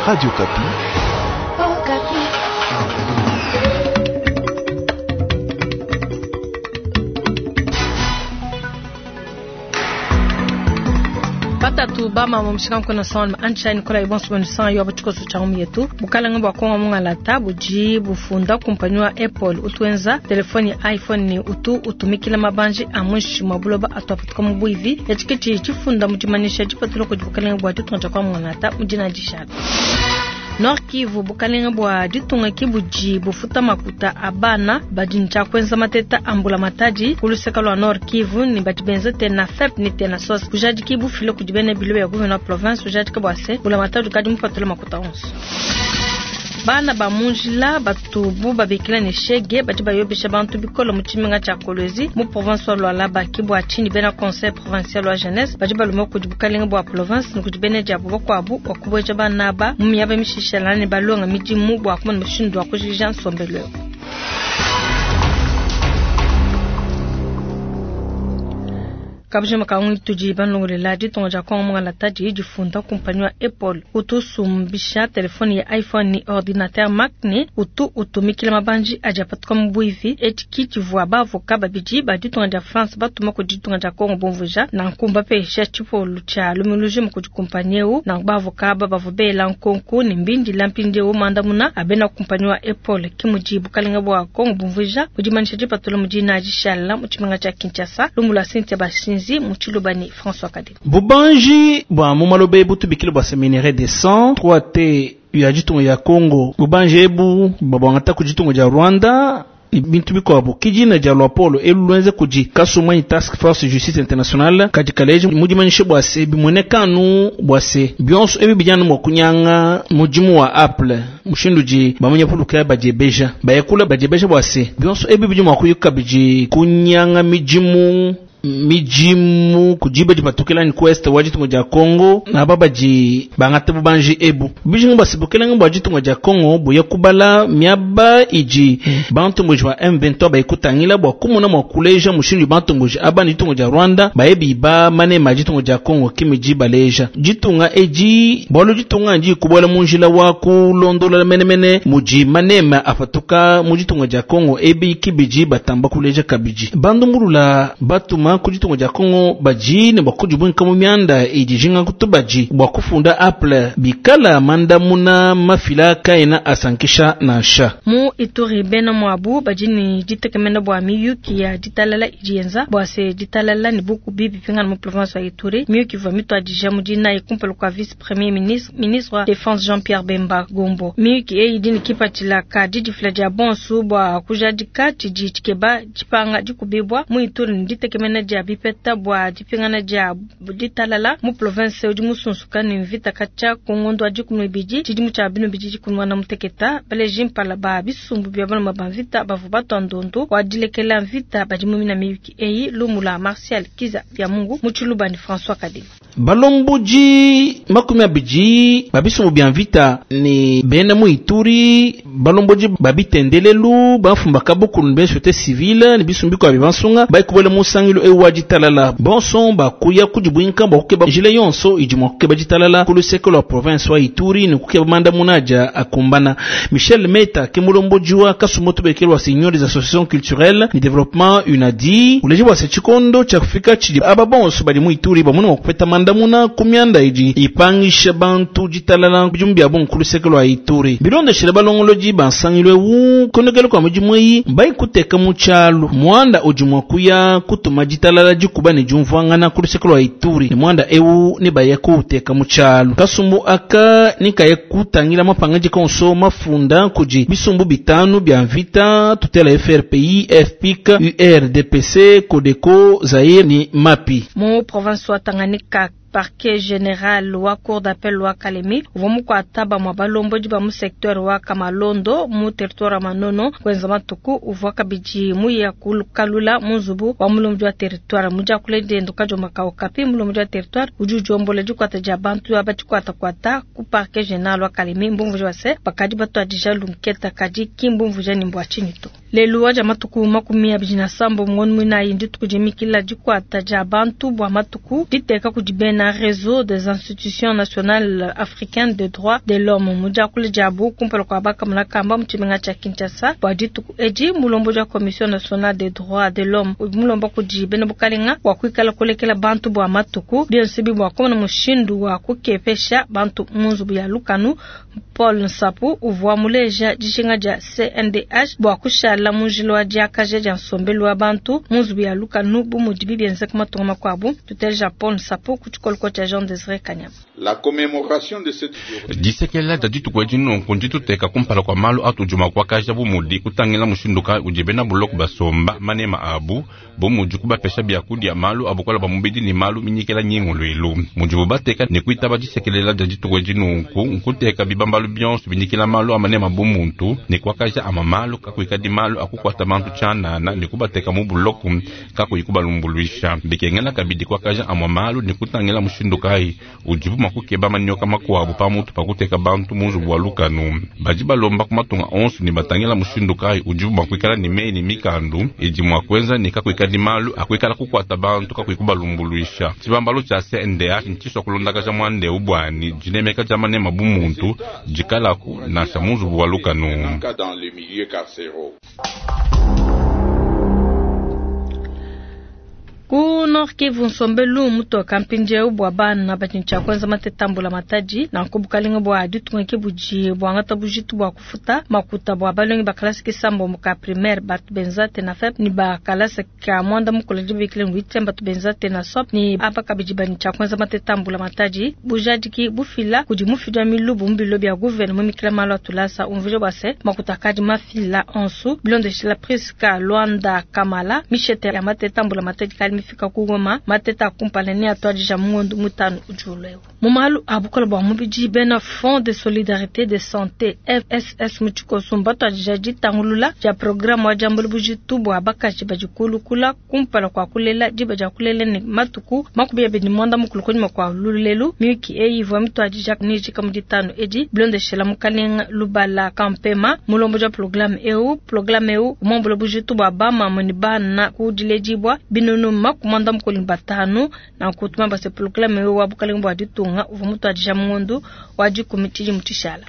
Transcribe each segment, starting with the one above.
Radio Kapi. Oh, Kapi. Pata tu bama mumshika kuna sound ancha ni kula ibonso bonisa yo abachuko su chaumi yetu bukala ngomba kwa munga la tabu jibu funda kumpanywa Apple utwenza telefoni iPhone ni utumikila mabanji amwishi mabuloba atwapatika mubu hivi yachikiti chifunda mujimanisha jipatulo kujibukala ngomba tutonja kwa munga la tabu mjina jishaka Nord Kivu bukalenga bwa ditunga kibuji bufuta makuta abana badincha kwenza mateta ambula mataji kulusekalo Nord Kivu ni batibenza tena FEP ni tena sos kujaji kibu filo kujibene bilo ya gouverneur province kujaji kabwase bula mataji kadi mupatula makuta 11 Bana ba munjila batubu babekila ni shege batiba yobisha bantu bikolo muchiminga cha Kolwezi mu province wa Lualaba kibwa chini bena conseil provincial wa jeunesse batiba lumo kujibukalenga bwa province nukujibene jabu kwa abu kwa kubweja bana ba mumiyaba mishishalani balonga miji mu bwa kuma mushindu wa kujija sombeleo Kabje makaungi tujiban longole ladi tonja kwa mga lataji jifunda kumpanywa Apple utu sumbisha telefoni ya iPhone ni ordinateur Mac ni utumikila mabanji ajapatka mbuivi etikiti vwa bavoka babiji badi tonja France batuma kujitunga Kongo bonvuja na nkumba pe chipo lucha lumuluji mkujukumpanyeu na bavoka babavubela nkonku ni mbindi lampindeu mandamuna abena kumpanywa Apple kimujibu kalinga bwa Kongo bonvuja kujimanisha jipatula mujina ajishala muchimenga cha Kinshasa lumula Cynthia Basinzi Muchilubani François Kadi. Bubanji bwa mumalobe butu bikilo bwa seminaire de sang 3T ya jitungo ya Kongo bubanji ebu babangata kujitungo ya Rwanda bintu bikoabo kijina ja Lwapolo elulwenze kuji kasumani task force justice internationale kajikaleje mujimanishe bwase bimonekanu bwase byonso ebi bijana mu kunyanga mujimu wa Apple mushinduji bamanya puluka bajebeja bayekula bajebeja bwase byonso ebi bijuma kuyuka biji kunyanga mijimu kujiba jipatukela ni quest wajitungo ja Kongo na babaji bangata bubanji ebu bijinga basibukela ngomba wajitungo ja Kongo buya kubala miaba iji bantu mujwa M23 bayikutangila bwa kumuna mwakuleja mushindu bantu mujwa abani jitungo ja Rwanda bayebi ba mane majitungo ja Kongo kimijiba leja jitunga eji bolo jitunga nji kubola munjila wa kulondola menemene muji manema afatuka mujitungo ja Kongo ebi kibiji batamba kuleja kabiji bandu murula batuma kujitungo ja Kongo baji ne bakujibu kama mianda ejijinga kutubaji bakufunda Apple bikala mandamuna mafila kaina asankisha na sha mu Ituri bena mwabu baji ni jitekemena bwa miyuki ya jitalala ijienza bwase jitalala ni buku bibi pinga mu province wa Ituri miyuki vomito ajija mujina ikumpelo kwa vice premier ministre wa défense Jean-Pierre Bemba Gombo miyuki idini kipatila ka jijiflaja bonsu bwa kujadika jijikeba jipanga jikubibwa mu Ituri ni jitekemena bipeta bwa jipingana ja ditalala mu province odi musunsuka ni mvita kacha kongondo ajikumwe biji jidimu cha bino biji kunwa na muteketa bale jimpala ba bisumbu bya bana mabavita bavubato ndondo wadilekela mvita bajimumi na miyuki eyi lumula Martial Kiza ya Mungu muchulubani François Kadi balomboji makumi abiji babisumbu bya mvita ni bena mu Ituri balomboji babitendelelu bafumba kabuku nbe société civile ni bisumbi ko abibansunga bayikubele musangilo ewaji talala bonson bakuya kujibuinka bakukeba jile yonso ijimo kukeba jitalala kulusekelo wa province wa Ituri ni kukeba manda munaja akumbana Michel Meta kemulombojiwa kasumoto bekelo wa senior des associations culturelles ni développement UNADI uleji wa sechikondo cha kufika chidi aba bonso bali mu Ituri bamuna wakupeta manda muna kumyanda iji ipangisha bantu jitalala kujumbi abon kulusekelo wa Ituri bilonde shile balongoloji bansangilwe wu konegelo kwa mujimwe bayi kuteka muchalo mwanda ujimwa kuya kutuma jitalala jikuba ni jumvangana kulusekelo wa Ituri ni mwanda ewu ni bayeko uteka muchalo kasumbu aka nika yekutangira mapangaji konso mafunda kuji bisumbu bitanu bya mvita tutela FRPI FPIC URDPC Codeco Zaire ni MAPI mu province wa Tanganyika Parquet général wa cour d'appel wa Kalemi vomu kwa taba mwa balomboji ba mu secteur wa Kamalondo mu territoire Manono kwenza matuku uvwaka biji mu ya kalula muzubu wa mulomji wa territoire muja kulede ndukajo makao kapi mulomji wa territoire ujuju ombole jukwata jabantu abati kwata ku parquet général wa Kalemi mbumvuja wase bakadi batu adija lumketa kaji kimbumvuja ni mbwa chinito lelu waja matuku makumi abijina sambo mngonu mwina indi tukujimikila jikwata ja bantu bwa matuku diteka kujibena réseau des institutions nationales africaines de droits de l'homme muja kule jabu kumpelo kwa baka mlakamba mchimenga cha Kinshasa bwa dituku eji mulombo ja commission nationale des droits de l'homme mulombo kujibena bukalinga wa kuikala kulekela bantu bwa matuku diensibi bwa kona mushindu wa kukepesha bantu munzu ya lukanu Paul Nsapu uvwa muleja jishinga ja CNDH bwa kushala munjilo wa diakaje ja nsombelo wa bantu munzu ya lukanu bu mudibi bienze kuma tongoma kwabu tutelja Paul Nsapu kuchukol kocha Jean Désiré Kanyama. La commémoration de cette disekela daditu kwa jino kunjitu teka kumpala kwa malu atu juma kwa kaja bu mudi kutangila mushinduka ujibena bulok basomba manema abu bo mujuku ba pesha bya kudi ya malu abukola ba mubidi ni malu minyikela nyingulu ilu mujubu bateka ni kuita ba disekela daditu kwa jino nkuteka bibambalu byonso binyikela malu amanema bu muntu ni kwa kaja ama malu kakuikadi malu akukwata bantu chana na ni kubateka mu buloku kakuyikuba lumbuluisha bikengela kabidi kwa kaja ama malu ni kutangila mushinduka ujibu makukeba manyoka makwabu pa mutu pakuteka bantu munzu bwa lukanu bajiba lomba kumatunga onsu ni batangela mushindukai ujibu makwikala ni mei ni mikandu iji mwakwenza ni kakuikadi malu akuikala kukwata bantu kakuikuba lumbuluisha chibambalo cha CNDH nchiswa kulondaka cha mwande ubwani jinemeka cha manema bu muntu jikalaku na cha munzu bwa lukanu. Kuno Kivu Nsombelu muto kampinje ubwa bana na bachincha kwanza matetambula mataji na kubukalinga bwa aditu nkibuji bwa ngata bujitu bwa kufuta makuta bwa balongi bakalasi kisambo muka primaire bat benzate na fep ni bakalasi ka mwanda mukoleji bikile ngwitem bat benzate na sop ni apa kabijiba ni kwanza matetambula mataji bujadiki bufila kujimufidwa milubu mbilo bya gouvernement mikila malo tulasa umvije base makuta kaji mafila onsu blonde shila priska Luanda Kamala michete ya matetambula mataji kalmi fika kugoma mateta kumpaleni atwaji ja mundu mutanu ujuleo mumalu abukola bwa mubiji bena Fonds de solidarité de santé FSS muchiko sumbato ajaji tangulula ja programme wa jambulu bujitu bwa bakachi bajikulu kula kumpala kwa kulela jiba ja kulele ni matuku makubiya bini mwanda mukulu kwenye kwa lulelu miwiki hivyo mtu ajijak niji kamujitanu eji blonde shela mukalenga lubala kampema mulombo ja programme EU umambulo bujitu bwa bama munibana kujilejibwa binunu makumanda mukulu batanu na kutuma base programme EU wabukalenga bwa ditunga uvumutu ajija mundu waji kumitiji mutishala.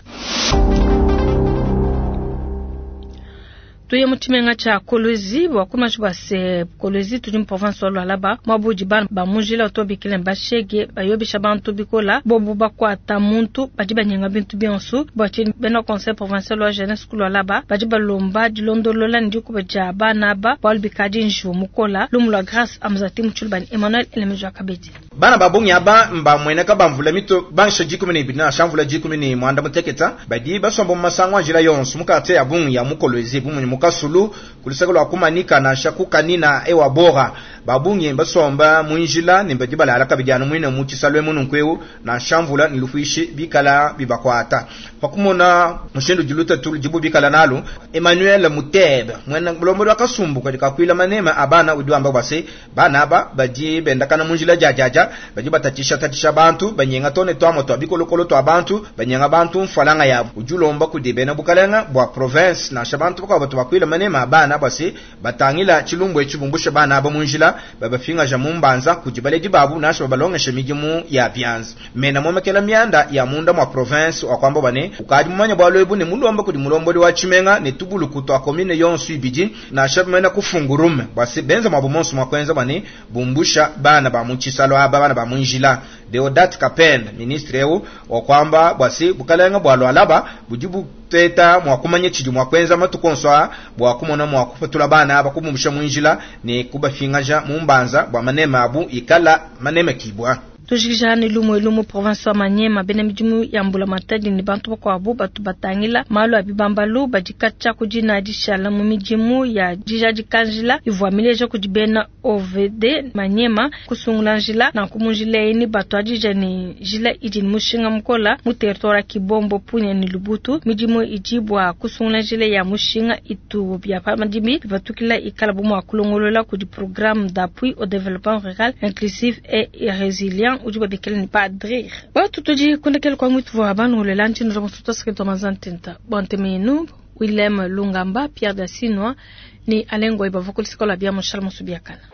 Tuye mutimenga cha Kolwezi wakuma chubase Kolwezi tujim province walo alaba mabuji ban ba mujila otobikile mbashege bayobisha bantu bikola bobu bakwata muntu bajiba nyenga bintu bionsu bachi beno conseil provincial wa jeunesse kulo alaba bajiba lomba dilondolola ndiku baja bana ba balbikaji nju mukola lumula grâce amzati mchulbani Emmanuel Elemejo Kabedi bana babungi aba mba mweneka bamvula mito bansha jikumene bina shamvula jikumene mwanda muteketa badi basombo masangwa jira yonsu mukate abungi ya mukolwezi bumunyi mukasulu kulisagalo akumanika na shakukanina ewa bora babungi basomba munjila nimbadi bala alaka bijana mwine muchisalwe mununkweu na shamvula nilufuishi bikala bibakwata pakumona mushindu jiluta tulu jibu bikala nalo Emmanuel Mutebe mwena bulombo wakasumbu katika kuila manema abana udwamba base bana aba baji bendakana munjila jajaja baji batatisha bantu banyenga tone twamo twa bikolokolo twa bantu banyenga bantu mfalanga yabo ujulomba kudibena bukalanga bwa province na shabantu kwa batu bakwila manema abana base batangila chilumbu echibumbusha bana aba munjila babafinga ja mumbanza kujibale dibabu nasho babalonga shemigimu ya byanza mena momekela myanda ya munda mwa province wakwamba bane ukaji mumanya bwaloebu ne mulomba kudi mulombo wa chimenga ne tubulu kutwa komine yonsu ibiji na shabmena kufungurume base benza mabumonsu makwenza bane bumbusha bana ba muchisalo aba bana ba munjila Deodat Kapenda ministre ewu wakwamba bwasi bukalenga bwalo alaba bujibu teta mwakumanye chiju mwakwenza matukonswa bwakumona mwakufatula bana abakubumbusha munjila ne kubafingaja mumbanza bwa manema abu ikala manema kibwa tujijane lumu province wa Manyema bene mijumu ya mbula matadi ni bantu kwa abu batu batangila malu abibambalu bajikacha kujina ajishala mumijimu ya jijaji kanjila ivwa milejo kujibena OVD Manyema kusungulanjila na kumunjile ini batu ajija ni jila ijini mushinga mkola mu territoire Kibombo Punya ni Lubutu mijimu ijibwa kusungulanjile ya mushinga itu bya pamadimi batukila ikalabumu akulongolola kuji programme d'appui au développement rural inclusif et résilient ujuba bikele ni padrir ba tutuji kundekele kwa mwitu wa banu ulelanchi ndomo tutasike tomazantinta bonte minu Willem Lungamba, Pierre Dasinwa, ni Alengo Ibavukulisikola bia Moshal Musubiakana.